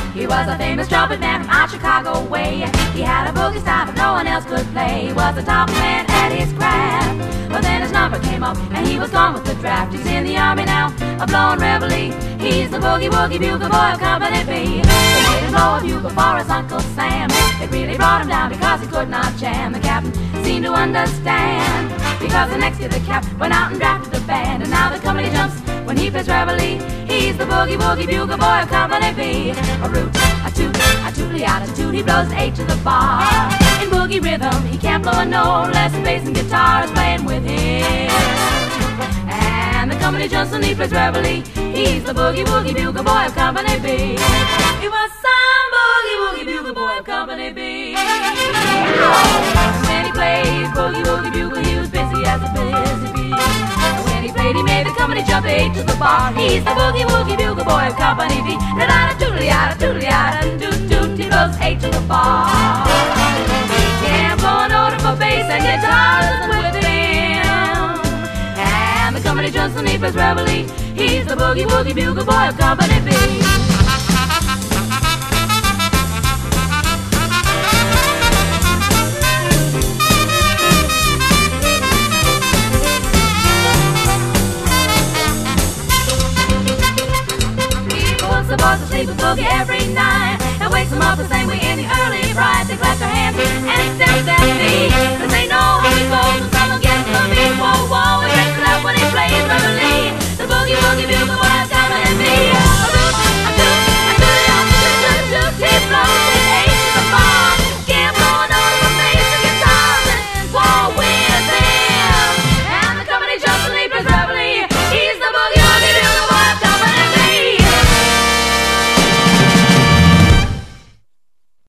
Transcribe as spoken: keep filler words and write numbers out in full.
He was a famous trumpet man from out Chicago way. He had a boogie style that no one else could play. He was the top man at his craft. But then his number came up and he was gone with the draft. He's in the army now, a blowing reveille. He's the boogie woogie bugle boy of Company B. They made him blow a bugle for his Uncle Sam. It really brought him down because he could not jam. The captain seemed to understand, because the next year the cap went out and drafted the band. And now the company jumps when he plays reveille. He's the boogie woogie bugle boy of Company B. A root, a toot, a tootly out a toot. He blows an eight to the bar. In boogie rhythm, he can't blow a note unless the bass and guitar is playing with him. And the company jumps when he plays reveille. He's the boogie woogie bugle boy of Company B. He was some boogie woogie bugle boy of Company B. When he played boogie woogie bugle, he was busy as a busy bee. And when he played, he made the company jump eight to the bar. He's the boogie woogie bugle boy of Company B. Da da da doodly da doodly da doot doot. He blows eight to the bar. He can't blow a note of a bass and guitar isn't with him. And the company jumps when he plays reveille. He's the boogie woogie bugle boy of Company B. The boys will sleep with boogie every night and wakes them up the same way in the early bright. They clap their hands and step that beat, cause they know how it goes when someone gets the beat. Whoa, whoa, he breaks it up when he plays reveille. The boogie woogie bugle boy of Company B.